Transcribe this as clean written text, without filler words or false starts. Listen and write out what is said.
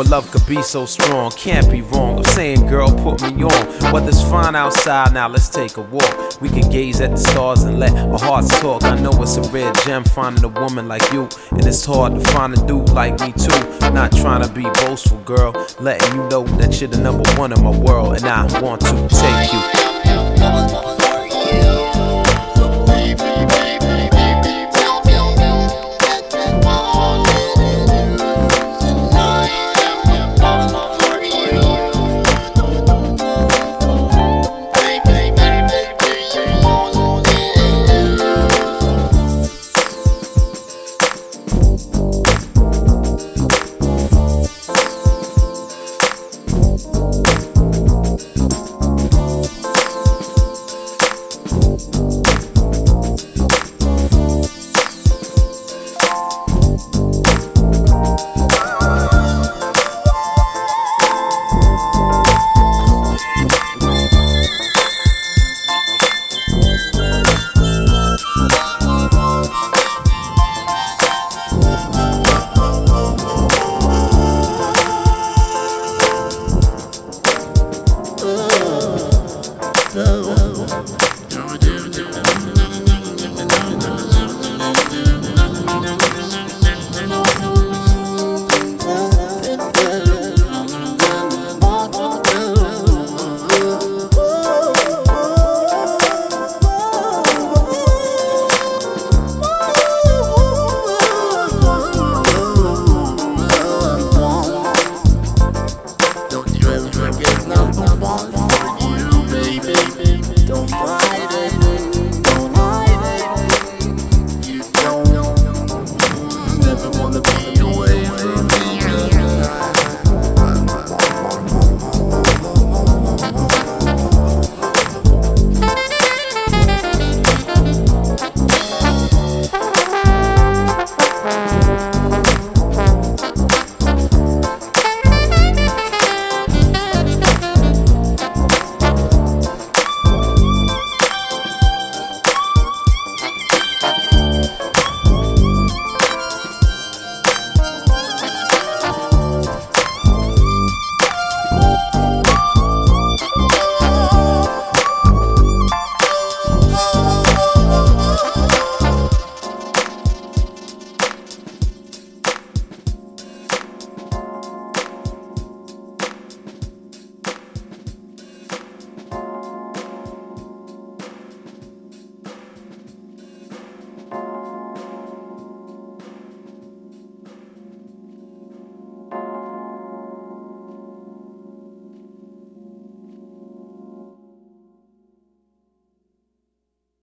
love could be so strong, can't be wrong. I'm saying, girl, put me on. Weather's fine outside, now let's take a walk. We can gaze at the stars and let our hearts talk. I know it's a rare gem finding a woman like you, and it's hard to find a dude like me too. Not trying to be boastful, girl, letting you know that you're the number one in my world, and I want to take you. Love,